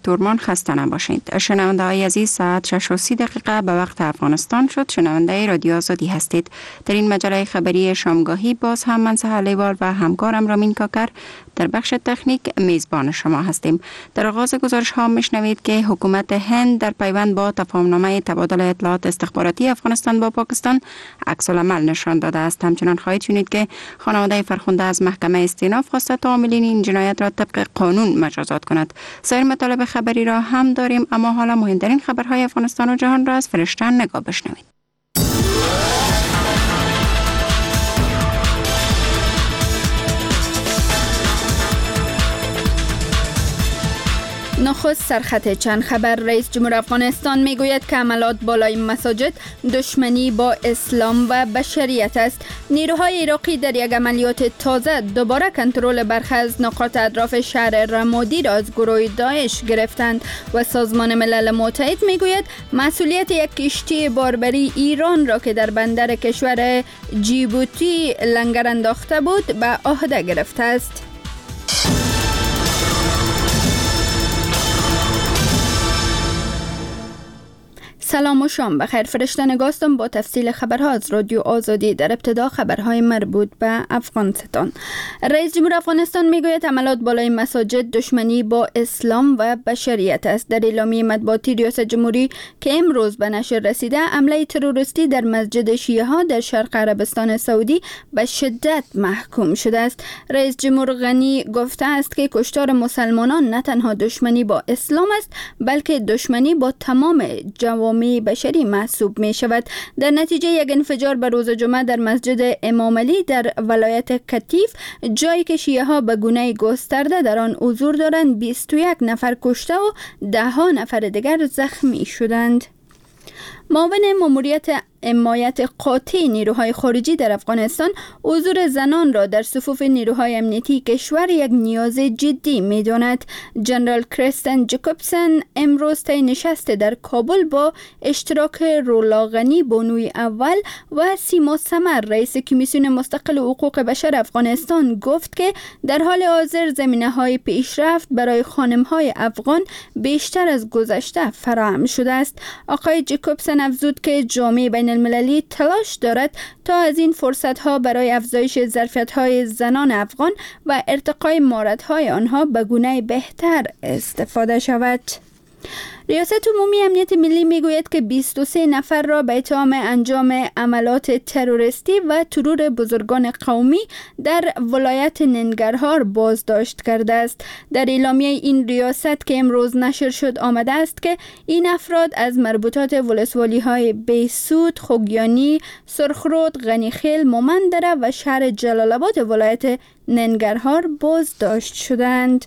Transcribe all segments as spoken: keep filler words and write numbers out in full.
تورمان خسته نباشید. شنونده های عزیز، ساعت شش و سی دقیقه به وقت افغانستان شد. شنونده رادیو آزادی هستید. در این مجله خبری شامگاهی باز هم من سهر لیوال و همکارم رامین کاکر در بخش تکنیک میزبان شما هستیم. در آغاز گزارش ها میشنوید که حکومت هند در پیوند با تفاهمنامه تبادل اطلاعات استخباراتی افغانستان با پاکستان عکس العمل نشان داده است. همچنان خواهید شنید که خانواده فرخنده از محکمه استئناف خواسته تا عاملین این جنایت را طبق قانون مجازات کند. سایر مطالب خبری را هم داریم، اما حالا مهمترین خبرهای افغانستان و جهان را از فرشته نگاه بشنوید. نخست سرخط چند خبر. رئیس جمهور افغانستان میگوید که حملات بالای مساجد دشمنی با اسلام و بشریت است. نیروهای عراقی در یک عملیات تازه دوباره کنترل برخی از نقاط اطراف شهر رمادی را از گروه داعش گرفتند و سازمان ملل متحد میگوید مسئولیت یک کشتی باربری ایران را که در بندر کشور جیبوتی لنگر انداخته بود به عهده گرفته است. سلام و شام بخیر. فرشته نگاستم با تفصیل خبرها از رادیو آزادی. در ابتدا خبرهای مربوط به افغانستان. رئیس جمهور افغانستان میگوید حملات بالای مساجد دشمنی با اسلام و بشریت است. در اعلامیه مطبوعاتی ریاست جمهوری که امروز به نشر رسیده، حمله تروریستی در مسجد شیعه ها در شرق عربستان سعودی به شدت محکوم شده است. رئیس جمهور غنی گفته است که کشتار مسلمانان نه تنها دشمنی با اسلام است، بلکه دشمنی با تمام جوامع بشری محسوب می شود. در نتیجه یک انفجار به روز جمعه در مسجد امام علی در ولایت کتیف، جایی که شیعه ها به گونه گسترده در آن حضور دارند، بیست و یک نفر کشته و ده ها نفر دیگر زخمی شدند. معاون ماموریت حمایت قاطع نیروهای خارجی در افغانستان حضور زنان را در صفوف نیروهای امنیتی کشور یک نیاز جدی می‌داند. جنرال کریستن جکوبسن امروز طی نشست در کابل با اشتراک رولا غنی بانوی اول و سیما سمر رئیس کمیسیون مستقل حقوق بشر افغانستان گفت که در حال حاضر زمینه‌های پیشرفت برای خانم‌های افغان بیشتر از گذشته فراهم شده است. آقای جکوبسن افزود که جامعه بین المللی تلاش دارد تا از این فرصت‌ها برای افزایش ظرفیت‌های زنان افغان و ارتقای مهارت‌های آنها به گونه بهتر استفاده شود. ریاست عمومی امنیت ملی میگوید که بیست و سه نفر را به اتهام انجام عملات تروریستی و ترور بزرگان قومی در ولایت ننگرهار بازداشت کرده است. در اعلامیه این ریاست که امروز نشر شد آمده است که این افراد از مربوطات ولسوالی های بیسود، خوگیانی، سرخرود، غنیخیل، مومندره و شهر جلال آباد ولایت ننگرهار بازداشت شدند.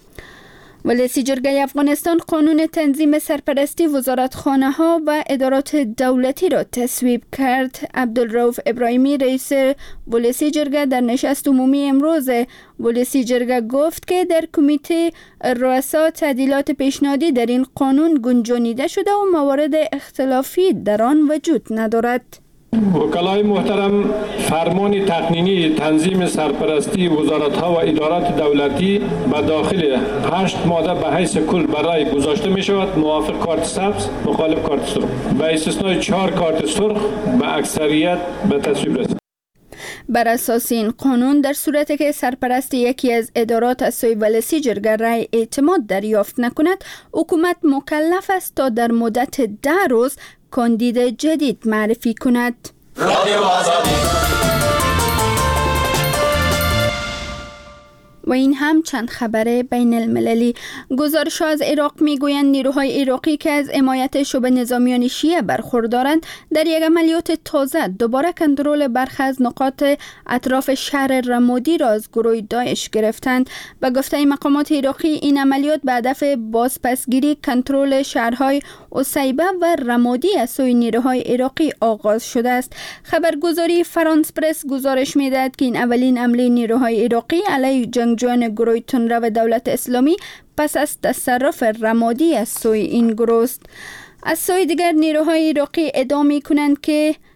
ولسی جرگه افغانستان قانون تنظیم سرپرستی وزارتخانه ها و ادارات دولتی را تصویب کرد. عبدالرؤوف ابراهیمی رئیس ولسی جرگه در نشست عمومی امروز ولسی جرگه گفت که در کمیته رؤسا تعدیلات پیشنهادی در این قانون گنجانیده شده و موارد اختلافی در آن وجود ندارد. وکلای محترم، فرمان تقنینی تنظیم سرپرستی وزارت‌ها و ادارات دولتی به داخل هشت ماده به حیث کل برای گذاشته می شود. موافق کارت سبز، مخالف کارت سرخ. به استثنای چهار کارت سرخ به اکثریت به تصویب رسید. بر اساس این قانون در صورتی که سرپرست یکی از ادارات از سوی ولسی جرگه رای اعتماد دریافت نکند، حکومت مکلف است تا در مدت ده روز کاندید جدید معرفی کند. رادیو آزادی. و این هم چند خبر بین المللی. گزارش از عراق میگویند نیروهای عراقی که از حمایت شبه نظامیان شیعه برخوردارند در یک عملیات تازه دوباره کنترل برخی از نقاط اطراف شهر رمادی را از گروه داعش گرفتند. به گفته مقامات عراقی این عملیات به هدف بازپسگیری کنترل شهرهای عصیبه و رمادی از سوی نیروهای عراقی آغاز شده است. خبرگزاری فرانس پرس گزارش میدهد که این اولین حمله نیروهای عراقی علیه جنگجویان گروه تندرو دولت اسلامی پس از تصرف رمادی از سوی این گروه است. از سوی دیگر نیروهای عراقی ادعا می‌کنند که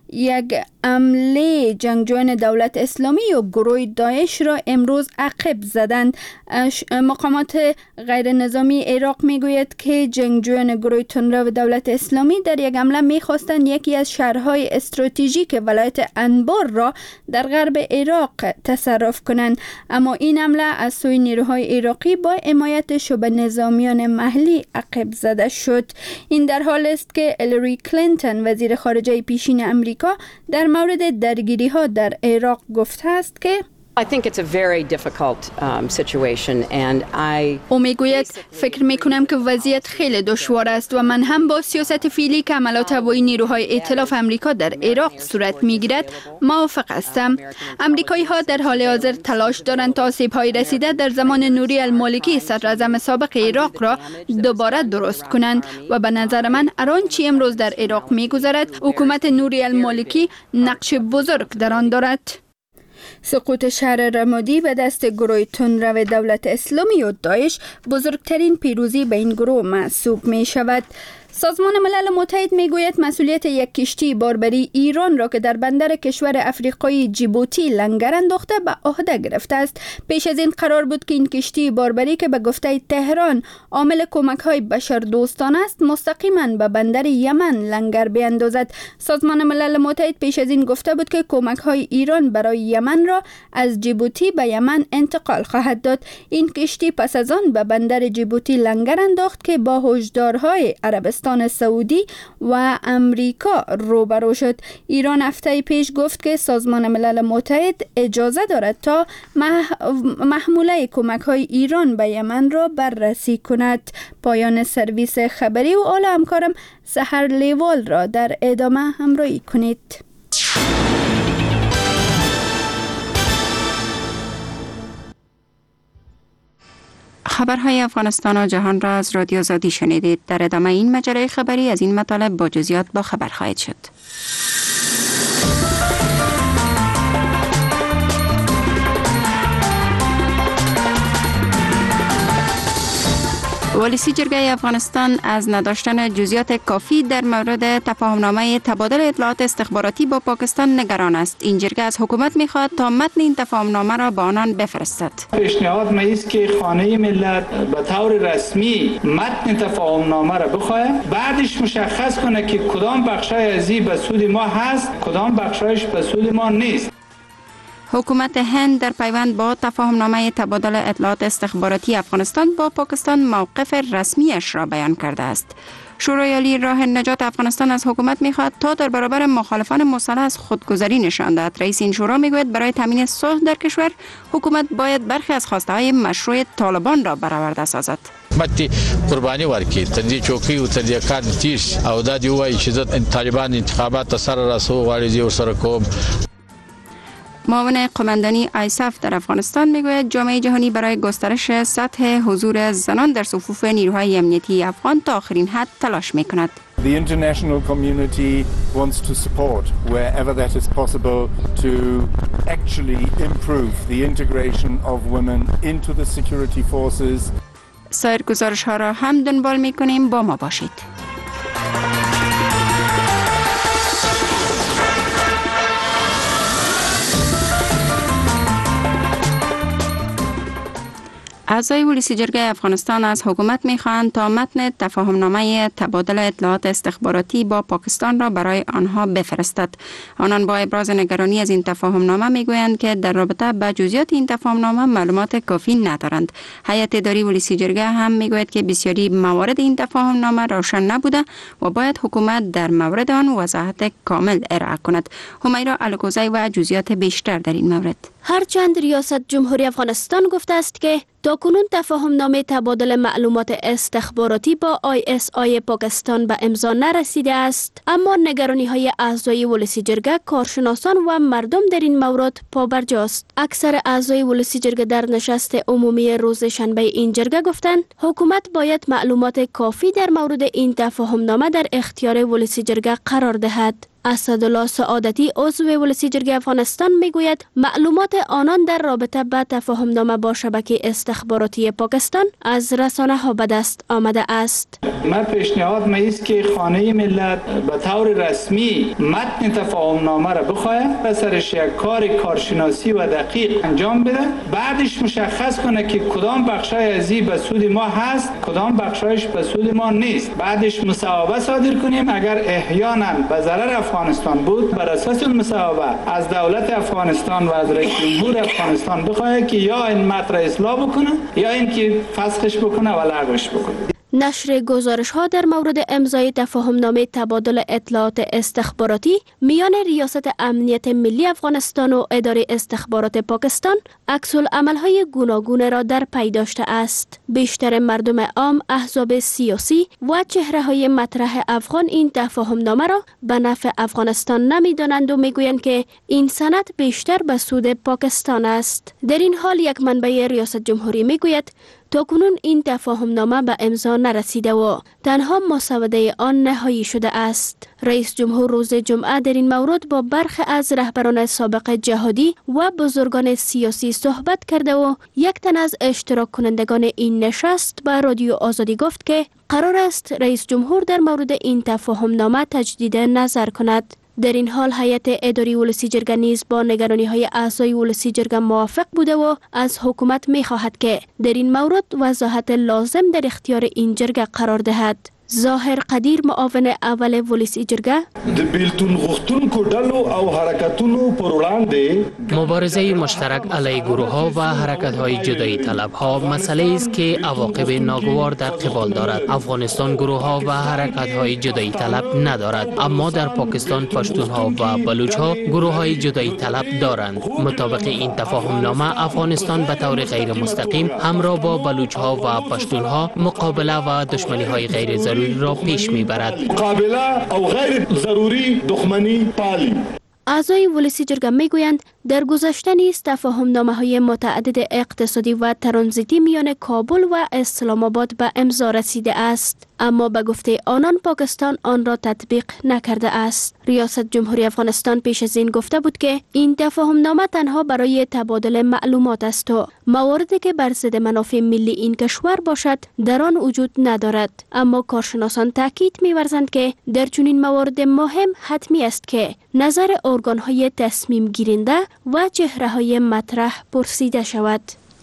یک عمله جنگجویان دولت اسلامی و گروه داعش را امروز عقب زدند. مقامات غیر نظامی عراق میگوید که جنگجویان گروه تندرو دولت اسلامی در یک حمله میخواستند یکی از شهرهای استراتژیک ولایت انبار را در غرب عراق تصرف کنند، اما این حمله از سوی نیروهای عراقی با حمایت شبه نظامیان محلی عقب زده شد. این در حال است که هیلاری کلینتون وزیر خارجه پیشین امریکا در مورد درگیری ها در عراق گفته است که I think it's a very difficult um, situation and I او میگوید فکر میکنم که وضعیت خیلی دشوار است و من هم با سیاست فعلی که عملات هوایی نیروهای ائتلاف امریکا در عراق صورت میگیرد موافق هستم. امریکایی ها در حال حاضر تلاش دارند تا آسیب های رسیده در زمان نوری المالکی صدراعظم سابق عراق را دوباره درست کنند و به نظر من هر آنچه امروز در عراق میگذرد حکومت نوری المالکی نقش بزرگ در آن دارد. سقوط شهر رمادی به دست گروه تندرو دولت اسلامی و داعش بزرگترین پیروزی به این گروه محسوب می شود. سازمان ملل متحد میگوید مسئولیت یک کشتی باربری ایران را که در بندر کشور افریقایی جیبوتی لنگر انداخته به عهده گرفته است. پیش از این قرار بود که این کشتی باربری که به گفته تهران عامل کمک‌های بشردوستانه است مستقیما به بندر یمن لنگر بیاندازد. سازمان ملل متحد پیش از این گفته بود که کمک‌های ایران برای یمن را از جیبوتی به یمن انتقال خواهد داد. این کشتی پس از آن به بندر جیبوتی لنگر انداخت که با هشدارهای عربستان سعودی و امریکا روبرو شد. ایران هفته پیش گفت که سازمان ملل متحد اجازه دارد تا محموله کمک های ایران به یمن را بررسی کند. پایان سرویس خبری و آل همکارم سحر لیوال را در ادامه همراهی کنید. خبرهای افغانستان و جهان را از رادیو آزادی شنیدید. در ادامه این مجله خبری از این مطالب با جزئیات با خبر خواهید شد. ولسی جرگه افغانستان از نداشتن جزئیات کافی در مورد تفاهمنامه تبادل اطلاعات استخباراتی با پاکستان نگران است. این جرگه از حکومت می‌خواهد تا متن این تفاهمنامه را به آنان بفرستد. پیشنهاد ما است که خانه ملت به طور رسمی متن تفاهمنامه را بخواهد، بعدش مشخص کنه که کدام بخشای از این به سود ما هست، کدام بخشایش به سود ما نیست. حکومت هند در پیوند با تفاهمنامه تبادل اطلاعات استخباراتی افغانستان با پاکستان موقف رسمیش را بیان کرده است. شورای عالی راه نجات افغانستان از حکومت می‌خواهد تا در برابر مخالفان مسلح از خودگذری نشان دهد. رئیس این شورا میگوید برای تامین صلح در کشور حکومت باید برخی از خواسته‌های مشروع طالبان را برآورده سازد. متی قربانی ورکی تندی چوکی او تندی کار تیش او د دی وای چې طالبان انتخابات سره راسو غواړي او سره کوم. معاون قماندانی آیساف در افغانستان میگوید جامعه جهانی برای گسترش سطح حضور زنان در صفوف نیروهای امنیتی افغان تا آخرین حد تلاش میکند. The international community wants to support wherever that is possible to actually improve the integration of women into the security forces. سایر گزارش ها را هم دنبال میکنیم، با ما باشید. اعضای ولسی جرگه افغانستان از حکومت می‌خواهند تا متن تفاهمنامه تبادل اطلاعات استخباراتی با پاکستان را برای آنها بفرستد. آنان با ابراز نگرانی از این تفاهمنامه میگویند که در رابطه با جزئیات این تفاهمنامه معلومات کافی ندارند. هیئت اداری ولسی جرگه هم میگوید که بسیاری موارد این تفاهمنامه روشن نبوده و باید حکومت در مورد آن وضاحت کامل ارائه کند. همیرا الکوزی و جزئیات بیشتر در این مورد. هرچند ریاست جمهوری افغانستان گفته است که تاکنون تفاهمنامه تبادل معلومات استخباراتی با آی اس آی پاکستان به امضا نرسیده است، اما نگرانی های اعضای ولسی جرگه، کارشناسان و مردم در این مورد پابرجاست. اکثر اعضای ولسی جرگه در نشست عمومی روز شنبه این جرگه گفتند حکومت باید معلومات کافی در مورد این تفاهمنامه در اختیار ولسی جرگه قرار دهد. اسدالله سعادتی عضو ولسی جرگه افغانستان میگوید معلومات آنان در رابطه با تفاهمنامه با شبکه استخباراتی پاکستان از رسانه ها به دست آمده است. من پیشنهاد می است که خانه ملت به طور رسمی متن تفاهمنامه را بخواهد و سرش یک کار کارشناسی و دقیق انجام بده، بعدش مشخص کنه که کدام بخشای از این به سود ما هست، کدام بخشایش به سود ما نیست. بعدش مصوبه صادر کنیم. اگر احیانا به ضرر افغانستان بود، بر اساس اون مصوبه از دولت افغانستان و از رئیس جمهور افغانستان بخواهد که یا این متن را اصلاح بکنه یا اینکه فسخش بکنه و لغوش بکنه. نشر گزارش ها در مورد امضای تفاهمنامه تبادل اطلاعات استخباراتی میان ریاست امنیت ملی افغانستان و اداره استخبارات پاکستان عکس‌العمل های گوناگون را در پی داشته است. بیشتر مردم عام، احزاب سیاسی و چهره های مطرح افغان این تفاهمنامه را به نفع افغانستان نمیدانند و میگویند که این سند بیشتر به سود پاکستان است. در این حال یک منبع ریاست جمهوری میگوید تاکنون این تفاهمنامه به امضا نرسیده و تنها مسوده آن نهایی شده است. رئیس جمهور روز جمعه در این مورد با برخی از رهبران سابق جهادی و بزرگان سیاسی صحبت کرده و یک تن از اشتراک کنندگان این نشست به رادیو آزادی گفت که قرار است رئیس جمهور در مورد این تفاهمنامه تجدید نظر کند. در این حال هیئت اداری ولسی جرگه نیز با نگرانی های اعضای ولسی جرگه موافق بوده و از حکومت می خواهد که در این مورد وضاحت لازم در اختیار این جرگه قرار دهد. ظاهر قدیر، معاون اول ولسی جرگه: د بیلتون غوښتونکو ډلو او حرکتونو پر وړاندې مبارزه مشترک علیه گروه ها و حرکت های جدایی طلب ها مسئله است که عواقب ناگوار در قبال دارد. افغانستان گروه ها و حرکت های جدایی طلب ندارد، اما در پاکستان پشتون ها و بلوچ ها گروه های جدایی طلب دارند. مطابق این تفاهمنامه افغانستان به طور غیر مستقیم همراه با بلوچ ها و پشتون ها مقابله و دشمنی های غیر ضروری را پیش میبرد. مقابله او غیر ضروری دښمنی پالی. اعضای ولسی جرگه میگویند در گذشته نیز تفاهمنامه های متعدد اقتصادی و ترانزیتی میان کابل و اسلام آباد به امضا رسیده است، اما به گفته آنان پاکستان آن را تطبیق نکرده است. ریاست جمهوری افغانستان پیش از این گفته بود که این تفاهمنامه تنها برای تبادل معلومات است و مواردی که بر ضد منافع ملی این کشور باشد در آن وجود ندارد. اما کارشناسان تاکید می‌ورزند که در چنین موارد مهم حتمی است که نظر ارگان‌های تصمیم گیرنده و چهره‌های مطرح پرسیده شود.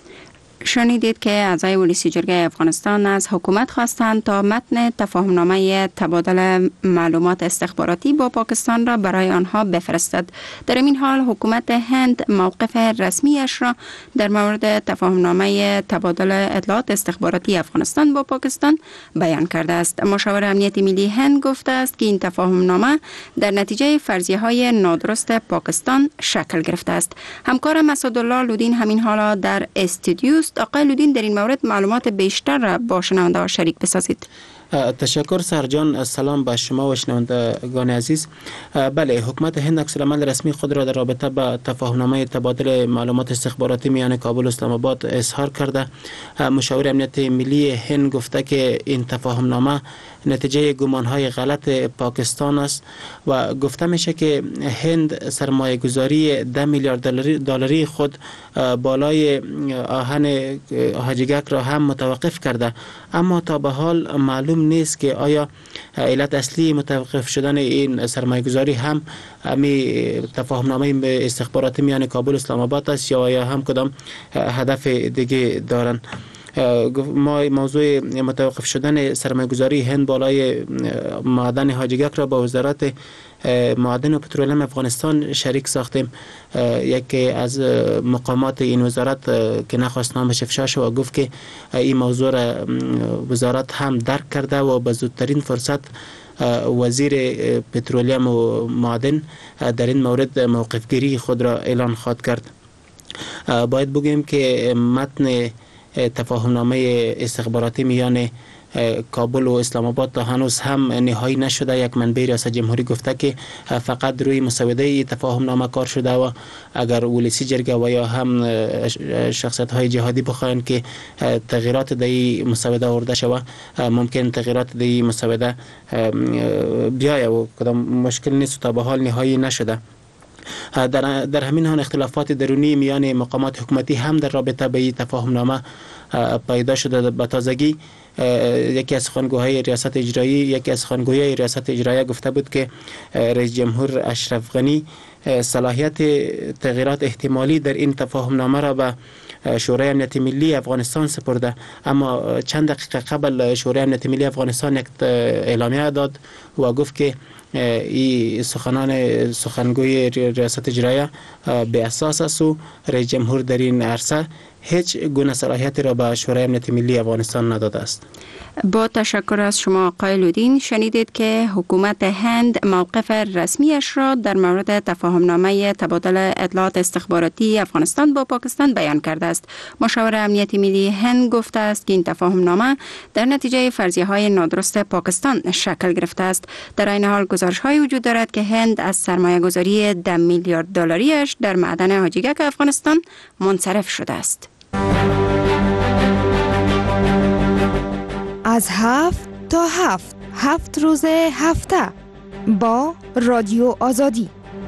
شنیدید که اعضای ولسی جرگه افغانستان از حکومت خواستند تا متن تفاهمنامه تبادل معلومات استخباراتی با پاکستان را برای آنها بفرستد. در این حال حکومت هند موقف رسمیش را در مورد تفاهمنامه تبادل اطلاعات استخباراتی افغانستان با پاکستان بیان کرده است. مشاور امنیت ملی هند گفته است که این تفاهمنامه در نتیجه فرضیه های نادرست پاکستان شکل گرفته است. همکارم اسدالله لودین همین حالا در استودیو است. آقای لودین، در این مورد معلومات بیشتر را با شنونده ها شریک بسازید. تشکر سرجان. سلام به شما و شنوندگان عزیز. بله، حکومت هند عکس‌العمل رسمی خود را در رابطه با تفاهمنامه تبادل معلومات استخباراتی میان کابل و اسلام آباد اظهار کرده. مشاور امنیت ملی هند گفته که این تفاهمنامه نتیجه گمانهای غلط پاکستان است و گفته میشه که هند سرمایه گذاری ده میلیارد دلاری خود بالای آهن حاجیگک را هم متوقف کرده، اما تا به حال معلوم نیست که آیا علت اصلی متوقف شدن این سرمایه گذاری هم همی تفاهمنامه استخباراتی میان کابل و اسلام آباد است یا آیا هم کدام هدف دیگه دارن. ما موضوع متوقف شدن سرمایه‌گذاری هند بالای معدن حاجیگک را با وزارت معادن و پترولیم افغانستان شریک ساختیم. یکی از مقامات این وزارت که نخواست نامش افشا شد و گفت که این موضوع را وزارت هم درک کرده و به زودترین فرصت وزیر پترولیم و معادن در این مورد موقفگیری خود را اعلان خواهد کرد. باید بگیم که متن تفاهمنامه استخباراتی میان کابل و اسلام آباد تا هنوز هم نهایی نشده. یک منبع ریاست جمهوری گفته که فقط روی مسوده تفاهم نامه کار شده و اگر ولسی جرگه و یا هم شخصیت های جهادی بخواین که تغییرات در مسوده آورده شود ممکن تغییرات در مسوده بیایه و کدام مشکل نیست. تا به حال نهایی نشده. در, در همین حال اختلافات درونی میان مقامات حکومتی هم در رابطه به تفاهم نامه پیدا شده. به تازگی یکی از سخنگوهای ریاست اجرایی یکی از سخنگوهای ریاست اجرایی گفته بود که رئیس جمهور اشرف غنی صلاحیت تغییرات احتمالی در این تفاهم نامه را به شورای امنیت ملی افغانستان سپرده، اما چند دقیقه قبل شورای امنیت ملی افغانستان یک اعلامیه داد و گفت که این سخنان سخنگوی ریاست اجرایی به اساس است و رئیس جمهور در این عرصه هیچ گونه صلاحیتی را به شورای امنیت ملی افغانستان نداده است. با تشکر از شما آقای لودین. شنیدید که حکومت هند موقف رسمیش را در مورد تفاهم نامه تبادل اطلاعات استخباراتی افغانستان با پاکستان بیان کرده است. مشاور امنیتی ملی هند گفته است که این تفاهم نامه در نتیجه فرضیه های نادرست پاکستان شکل گرفته است. در این حال گزارش های وجود دارد که هند از سرمایه گذاری ده میلیارد دلاریش در معدن حاجیگک افغانستان منصرف شده است. از هفت تا هفت هفت روز هفته با رادیو آزادی.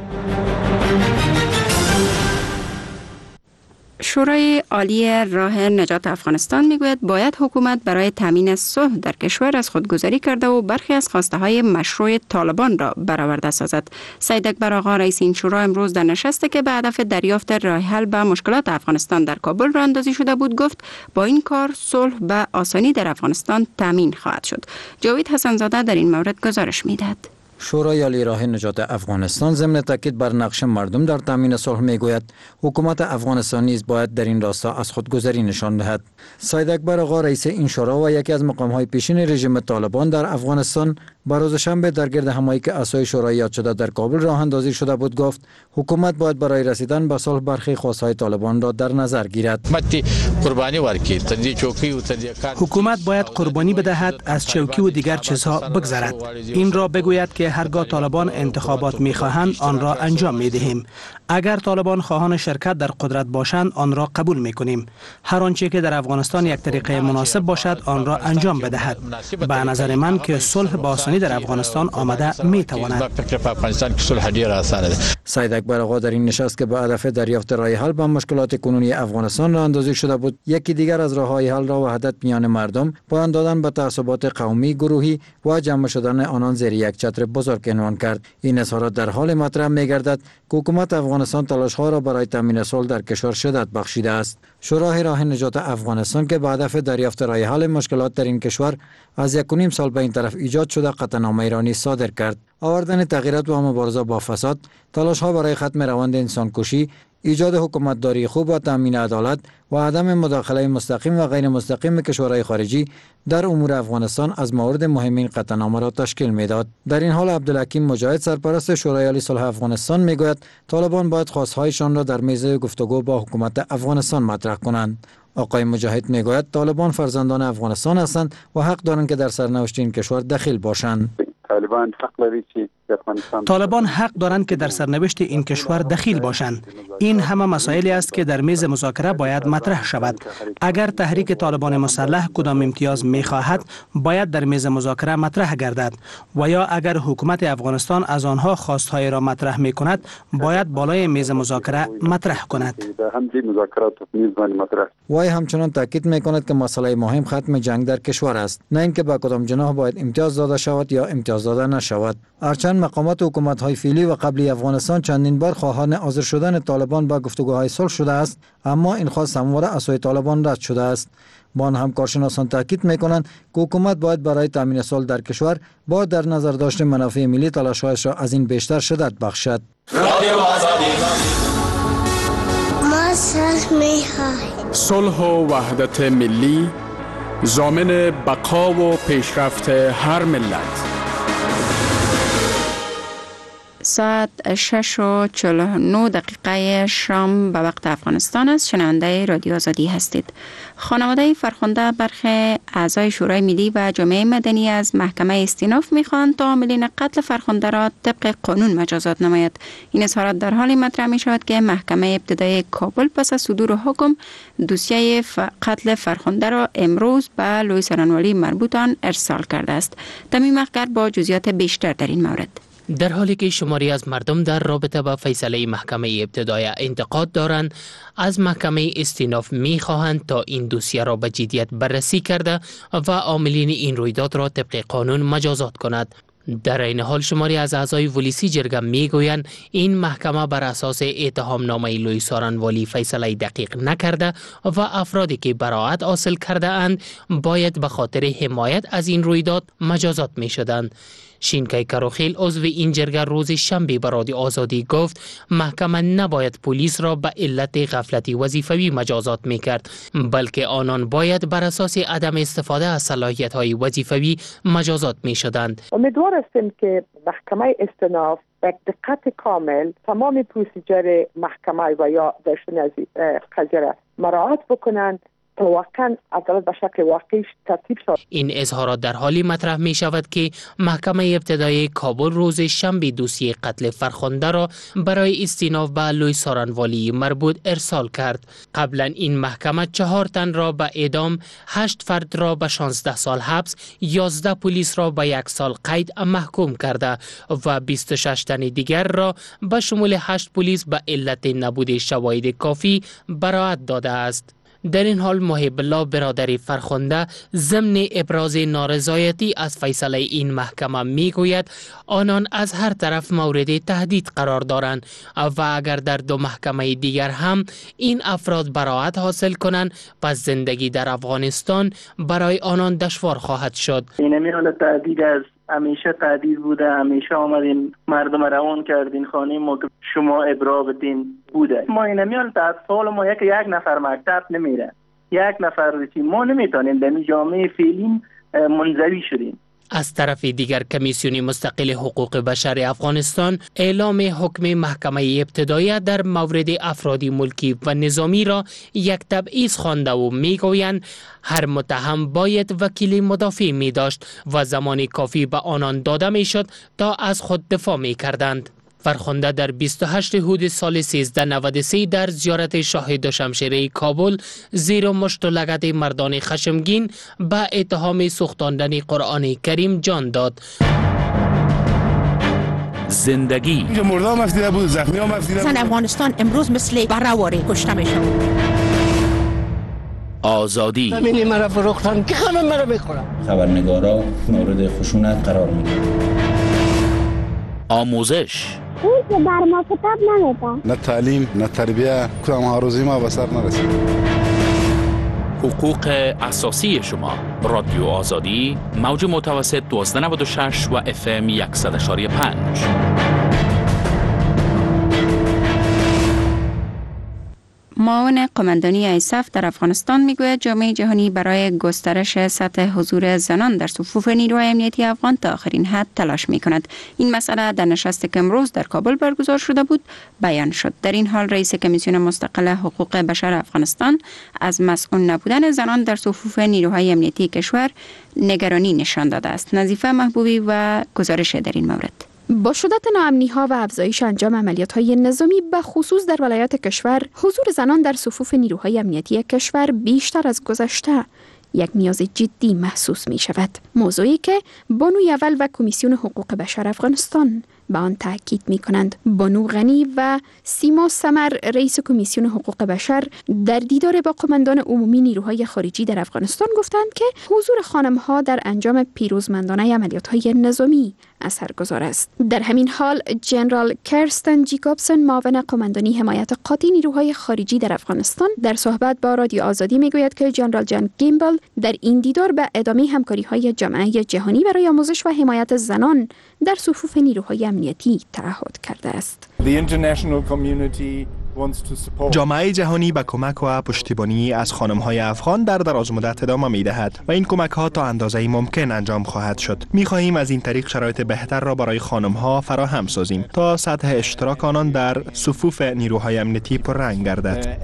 شورای عالی راه نجات افغانستان میگوید باید حکومت برای تامین صلح در کشور از خودگذری کرده و برخی از خواسته های مشروع طالبان را برآورده سازد. سید اکبر آقا رئیس این شورا امروز در نشستی که به هدف دریافت راه حل به مشکلات افغانستان در کابل راه اندازی شده بود گفت با این کار صلح به آسانی در افغانستان تامین خواهد شد. جاوید حسن زاده در این مورد گزارش میدهد. شورای عالی راه نجات افغانستان ضمن تاکید بر نقش مردم در تامین صلح میگوید حکومت افغانستان نیز باید در این راستا از خودگذری نشان دهد. سید اکبر آقا رئیس این شورا و یکی از مقام‌های پیشین رژیم طالبان در افغانستان با روز شنبه در گرد همایی که اعضای شورای یاد شده در کابل راه اندازی شده بود گفت حکومت باید برای رسیدن به صلح برخی خواستهای طالبان را در نظر گیرد. قربانی ورکید تندی چوکی و تندی حکومت باید قربانی بدهد از چوکی و دیگر چیزها بگذرد. این را بگوید که هرگاه طالبان انتخابات می‌خواهند آن را انجام می‌دهیم. اگر طالبان خواهان شرکت در قدرت باشند آن را قبول می‌کنیم. هر آنچه که در افغانستان یک طریقه مناسب باشد آن را انجام بدهد. به نظر من که صلح با آسانی در افغانستان آمده می‌تواند. سید اکبر آقا در این نشست که به هدف دریافت راه حل به مشکلات کنونی افغانستان راه اندازی شده بود یکی دیگر از راه‌های حل را وحدت میان مردم، پایان دادن به تعصبات قومی، گروهی و جمع شدن آنان زیر یک چتر بزرگ عنوان کرد. این اظهارات در حال مطرح می‌گردد که حکومت افغانستان تلاش‌ها را برای تامین صلح در کشور شدت بخشیده است. شورای راه نجات افغانستان که به هدف دریافت راه حل مشکلات در این کشور از یک و نیم سال به این طرف ایجاد شده قطعنامه ایرانی صادر کرد. آوردن تغییرات و مبارزه با فساد، تلاش‌ها برای ختم روند انسانکشی، ایجاد حکومتداری خوب و تامین عدالت و عدم مداخله مستقیم و غیر مستقیم کشورهای خارجی در امور افغانستان از موارد مهم این قطعنامه را تشکیل میداد. در این حال عبدالحکیم مجاهد سرپرست شورای عالی صلح افغانستان میگوید طالبان باید خواستهایشان را در میز گفتگو با حکومت افغانستان مطرح کنند. آقای مجاهد میگوید طالبان فرزندان افغانستان هستند و حق دارند که در سرنوشت این کشور دخیل باشند. طالبان حق دارند که طالبان حق دارند که در سرنوشت این کشور دخیل باشند. این همه مسائلی است که در میز مذاکره باید مطرح شود. اگر تحریک طالبان مسلح کدام امتیاز می‌خواهد باید در میز مذاکره مطرح گردد و یا اگر حکومت افغانستان از آنها خواستهای را مطرح می‌کند باید بالای میز مذاکره مطرح کند. وای همچنان تاکید می‌کند که مسئله مهم ختم جنگ در کشور است، نه اینکه با کدام جناح باید امتیاز داده شود یا امتیاز داده نشود. هرچند مقامات و حکومت‌های فعلی و قبلی افغانستان چندین بار خواهان حاضر شدن طالبان با گفتگوهای صلح شده است، اما این خواست همواره از سوی طالبان رد شده است. با آن هم کارشناسان تاکید می‌کنند که حکومت باید برای تامین صلح در کشور با در نظر داشت منافع ملی تلاش‌هایش را از این بیشتر شدت بخشد. ما صلح می‌خواهیم. صلح و وحدت ملی ضامن بقا و پیشرفت هر ملت. ساعت شش و چهل و نه دقیقه شام به وقت افغانستان است. شنونده رادیو آزادی هستید. خانواده فرخنده برخی اعضای شورای ملی و جامعه مدنی از محکمه استیناف می‌خواهند تا عاملین قتل فرخنده را طبق قانون مجازات نماید. این اظهارات در حالی مطرح می‌شود که محکمه ابتدایی کابل پس از صدور حکم دوسیه قتل فرخنده را امروز به لوی سرانوالی مربوط آن ارسال کرده است. تمیم اخگر با جزئیات بیشتر در این مورد. در حالی که شماری از مردم در رابطه با فیصله محکمه ابتدایی انتقاد دارند، از محکمه استیناف می خواهند تا این دوسیه را به جدیت بررسی کرده و عاملین این رویداد را طبق قانون مجازات کند. در این حال شماری از اعضای ولیسی جرگه می گویند این محکمه بر اساس اتهام نامه لوی سارنوالی فیصله دقیق نکرده و افرادی که براءت حاصل کرده اند باید به خاطر حمایت از این رویداد مجازات می شدند. شینکای کروخیل عضو این جرگه روز شنبه به رادیو آزادی گفت محکمه نباید پلیس را به علت غفلت وظیفوی مجازات میکرد، بلکه آنان باید بر اساس عدم استفاده از صلاحیت‌های وظیفوی مجازات میشدند. امیدوار هستیم که محکمه استیناف به دقت کامل تمام پروسیجر محکمه و یا داشتن از قضیه را مراعات بکنند تا واقعا عدالت به شکل واقعی ترتیب شود. این اظهارات در حالی مطرح می شود که محکمه ابتدایی کابل روز شنبه دوسیه قتل فرخنده را برای استیناف به لوی سارنوالی مربوط ارسال کرد. قبلا این محکمه چهار تن را به اعدام، هشت فرد را به شانزده سال حبس، یازده پلیس را به یک سال قید محکوم کرده و بیست و شش تن دیگر را به شمول هشت پلیس به علت نبود شواهد کافی براءت داده است. در این حال محب الله برادری فرخنده ضمن ابراز نارضایتی از فیصله این محکمه میگوید آنان از هر طرف مورد تهدید قرار دارند و اگر در دو محکمه دیگر هم این افراد براءت حاصل کنند پس زندگی در افغانستان برای آنان دشوار خواهد شد. این میال تهدید از همیشه تهدید بوده، همیشه آمدین مردم روان کردین خانه ما که شما ابرا بدین بوده. ما این میال تا سال ما یک یک نفر مکتب نمیره، یک نفر چی ما نمیتونیم در جامعه فعلی منزوی شدیم. از طرف دیگر کمیسیون مستقل حقوق بشر افغانستان اعلام حکم محکمه ابتدایی در مورد افراد ملکی و نظامی را یک تبعیض خوانده و میگویند هر متهم باید وکیل مدافع می داشت و زمان کافی به آنان داده می شد تا از خود دفاع می کردند. فرخنده در بیست و هشتم حود سال سیزده نود و سه در زیارت شاه دوشمشیره کابل زیر مشت و لگد مردان خشمگین به اتهام سوختاندن قرآن کریم جان داد. زندگی مردم مفدیده بود، زخمی ها مفدیده بود. زن افغانستان امروز مثل برهواره کشته میشه. آزادی همینی مرا فروختن که همه مرا بخورم. خبرنگارا مورد خشونت قرار میگیرن. آموزش اون که بر ما کتاب نمیده. نه تعلیم نه تربیه، کدام هاروزی ما به سر نرسید. حقوق اساسی شما. رادیو آزادی موج متوسط دوازده نود و شش و اف ام صد و یک و پنج. معاون قماندانی ایساف در افغانستان میگوید جامعه جهانی برای گسترش سطح حضور زنان در صفوف نیروهای امنیتی افغان تا آخرین حد تلاش می کند. این مسئله در نشستی که امروز در کابل برگزار شده بود بیان شد. در این حال رئیس کمیسیون مستقل حقوق بشر افغانستان از مسئول نبودن زنان در صفوف نیروهای امنیتی کشور نگرانی نشان داده است. نظیفه محبوبی و گزارش در این مورد. با شدت ناامنی ها و افزایش انجام عملیات های نظامی به خصوص در ولایات کشور، حضور زنان در صفوف نیروهای امنیتی کشور بیشتر از گذشته یک نیاز جدی محسوس می شود. موضوعی که بانوی اول و کمیسیون حقوق بشر افغانستان به آن تاکید می کنند. بانو غنی و سیما سمر رئیس کمیسیون حقوق بشر در دیدار با قماندان عمومی نیروهای خارجی در افغانستان گفتند که حضور خانم‌ها در انجام پیروزمندانه عملیات‌های نظامی اثرگذار است. در همین حال جنرال کرستن جیکوبسن معاون قماندانی حمایت قاطع نیروهای خارجی در افغانستان در صحبت با رادیو آزادی میگوید که جنرال جان گیمبل در این دیدار به ادامه همکاری‌های جامعه جهانی برای آموزش و حمایت زنان در صفوف نیروهای امنیتی تعهد کرده است. The international community جامعه جهانی به کمک و پشتیبانی از خانم‌های افغان در دراز مدت ادامه می‌دهد و این کمک‌ها تا اندازه‌ای ممکن انجام خواهد شد. می‌خواهیم از این طریق شرایط بهتر را برای خانم‌ها فراهم سازیم تا سطح اشتراک آنان در صفوف نیروهای امنیتی پررنگ گردد.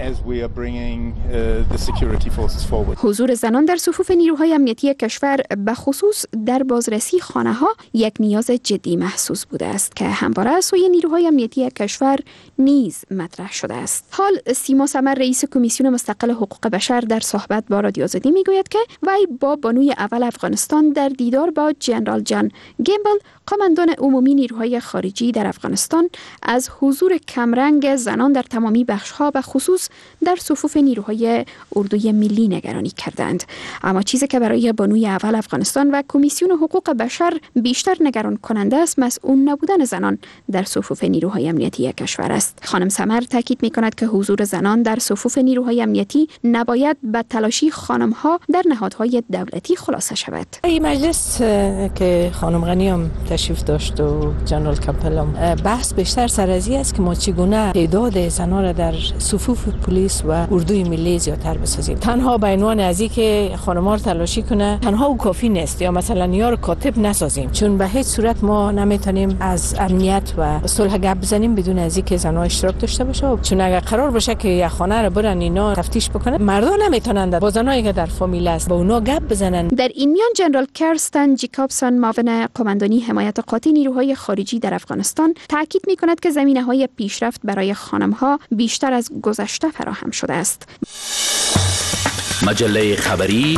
حضور زنان در صفوف نیروهای امنیتی کشور به خصوص در بازرسی خانه‌ها یک نیاز جدی محسوس بوده است که همواره از سوی نیروهای امنیتی کشور نیز مطرح شده است. حال سیما سمر رئیس کمیسیون مستقل حقوق بشر در صحبت با رادیو آزادی میگوید که وی با بانوی اول افغانستان در دیدار با جنرال جان گیمبل قماندان عمومی نیروهای خارجی در افغانستان از حضور کمرنگ زنان در تمامی بخش‌ها و خصوص در صفوف نیروهای اردوی ملی نگرانی کردند. اما چیزی که برای بانوی اول افغانستان و کمیسیون حقوق بشر بیشتر نگران کننده است مسئول نبودن زنان در صفوف نیروهای امنیتی کشور است. خانم سمر تاکید می‌کند که حضور زنان در صفوف نیروهای امنیتی نباید به تلاشی خانم‌ها در نهادهای دولتی خلاصه شود. این مجلس که خانم غنی هم تشریف داشت و جنرال کمپل هم بحث بیشتر سر از این است که ما چگونه تعداد زنان را در صفوف پلیس و اردوی ملی زیادتر بسازیم. تنها به عنوان از اینکه خانم‌ها رو تلاشی کنه تنها او کافی نیست، یا مثلا یار کاتب نسازیم، چون به هیچ صورت ما نمیتونیم از امنیت و صلح گپ بزنیم بدون از اینکه زنان اشتراک داشته باشه. چون اگر قرار باشه که یک خانه رو برن اینا تفتیش بکنن، مردان نمیتونن با زنایی که در فامیل است با اونا گپ بزنن. در این میان جنرال کرستن جیکابسون معاون قماندانی حمایت قاطع نیروهای خارجی در افغانستان تاکید می‌کند که زمینه‌های پیشرفت برای خانم‌ها بیشتر از گذشته فراهم شده است. مجله خبری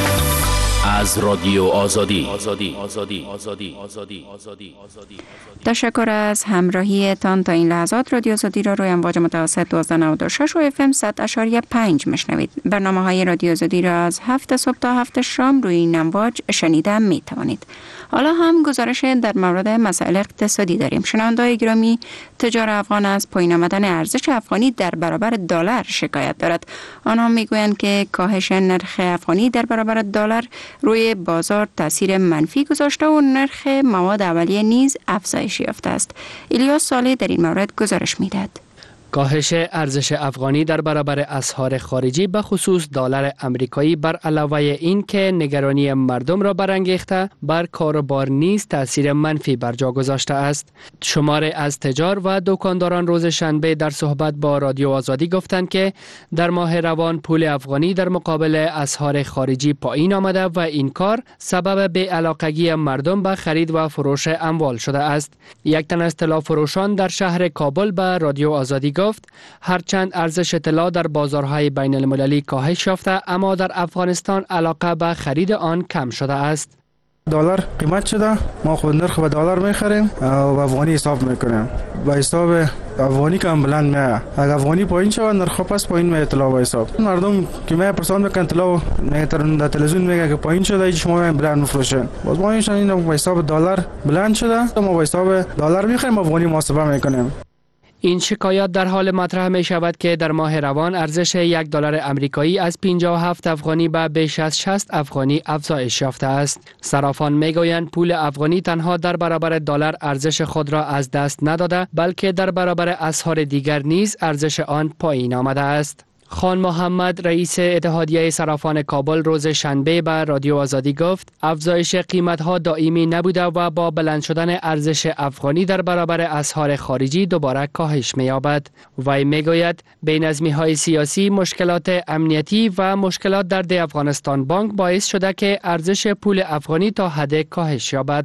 از رادیو آزادی. آزادی آزادی آزادی آزادی آزادی آزادی. تشکر از همراهیتان. تا این لحظات رادیو آزادی را روی امواج متوسط دوازده نود و شش و اف ام صد و پنج مشنوید. برنامه‌های رادیو آزادی را از هفت صبح تا هفت شام روی این امواج شنیده می توانید. حالا هم گزارش در مورد مسائل اقتصادی داریم. شنونده‌های گرامی، تجار افغان از پایین آمدن ارزش افغانی در برابر دلار شکایت دارد. آنها میگویند که کاهش نرخ افغانی در برابر دلار روی بازار تاثیر منفی گذاشته و نرخ مواد اولیه نیز افزایش یافته است. الیاس صالح در این مورد گزارش می‌دهد. کاهش ارزش افغانی در برابر اسعار خارجی به خصوص دلار آمریکایی بر علاوه این که نگرانی مردم را برانگیخته، بر کاروبار نیز تاثیر منفی بر جا گذاشته است. شماری از تجار و دکانداران روز شنبه در صحبت با رادیو آزادی گفتند که در ماه روان پول افغانی در مقابل اسعار خارجی پایین آمده و این کار سبب بی‌علاقگی مردم به خرید و فروش اموال شده است. یک تن از طلا فروشان در شهر کابل به رادیو آزادی گفت هرچند ارزش طلا در بازارهای بین المللی کاهش یافته، اما در افغانستان علاقه به خرید آن کم شده است. دلار قیمت شده، ما خود نرخ به دلار میخریم و افغانی حساب میکنیم. با حساب افغانی کم بلند میاد. اگر افغانی پایین شود نرخ پس پایین میاد طلا با حساب. مردم که می پرسان میکنن طلا نگترون در تلویزیون میگه که پایین شده ای شما بلند میفروشن. باز ما این با حساب دلار بلند شده، ما با حساب دلار میخریم افغانی محاسبه میکنیم. این شکایات در حال مطرح می شود که در ماه روان ارزش یک دلار آمریکایی از پنجاه و هفت افغانی به بیش از شصت افغانی افزایش یافته است. صرافان می گویند پول افغانی تنها در برابر دلار ارزش خود را از دست نداده، بلکه در برابر اسعار دیگر نیز ارزش آن پایین آمده است. خان محمد رئیس اتحادیه صرافان کابل روز شنبه به رادیو آزادی گفت افزایش قیمت‌ها دائمی نبوده و با بلند شدن ارزش افغانی در برابر اسعار خارجی دوباره کاهش می‌یابد. وی می‌گوید بی‌نظمی‌های سیاسی، مشکلات امنیتی و مشکلات در دی افغانستان بانک باعث شده که ارزش پول افغانی تا حد کاهش یابد.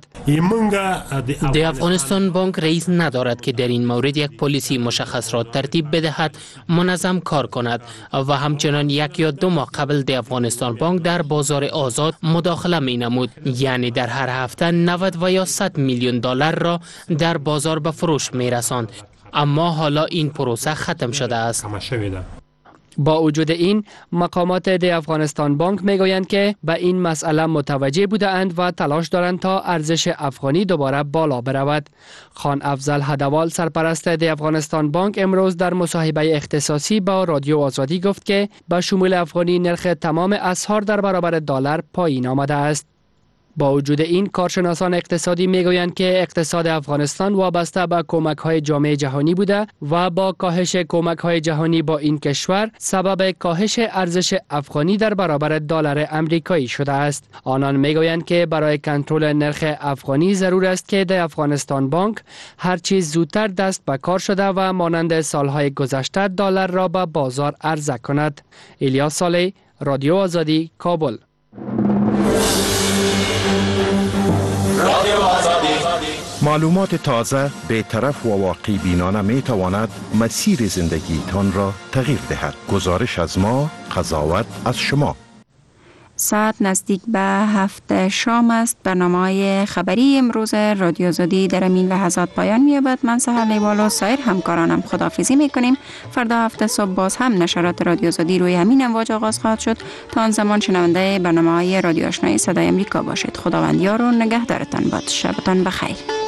دی افغانستان بانک رئیس ندارد که در این مورد یک پالیسی مشخص را ترتیب بدهد، منظم کار کند و همچنان یک یا دو ماه قبل دی افغانستان بانک در بازار آزاد مداخله می نمود، یعنی در هر هفته نود و یا صد میلیون دلار را در بازار به فروش می رساند، اما حالا این پروسه ختم شده است. با وجود این، مقامات دی افغانستان بانک میگویند که به این مسئله متوجه بودند و تلاش دارند تا ارزش افغانی دوباره بالا برود. خان افضل هدوال سرپرست دی افغانستان بانک امروز در مصاحبه اختصاصی با رادیو آزادی گفت که به شمول افغانی نرخ تمام اسعار در برابر دلار پایین آمده است. با وجود این کارشناسان اقتصادی میگویند که اقتصاد افغانستان وابسته به کمک‌های جامعه جهانی بوده و با کاهش کمک‌های جهانی با این کشور سبب کاهش ارزش افغانی در برابر دلار امریکایی شده است. آنان میگویند که برای کنترل نرخ افغانی ضرور است که در افغانستان بانک هر چیز زودتر دست به کار شده و مانند سالهای گذشته دلار را به بازار عرضه کند. الیاس صالح، رادیو آزادی، کابل. معلومات تازه، بی‌طرف و واقعی بینانه می تواند مسیر زندگی تان را تغییر دهد. گزارش از ما، قضاوت از شما. ساعت نزدیک به هفت شام است. برنامه خبری امروز رادیو آزادی در این لحظات پایان می‌یابد. من سهر لیوال و سایر همکارانم خداحافظی می‌کنیم. فردا هفته صبح باز هم نشرات رادیو آزادی روی همین امواج آغاز خواهد شد. تا آن زمان شنونده برنامه‌های رادیو آشنای صدای امریکا باشید. خداوند یار و نگهدارتان باد. شبتان بخیر.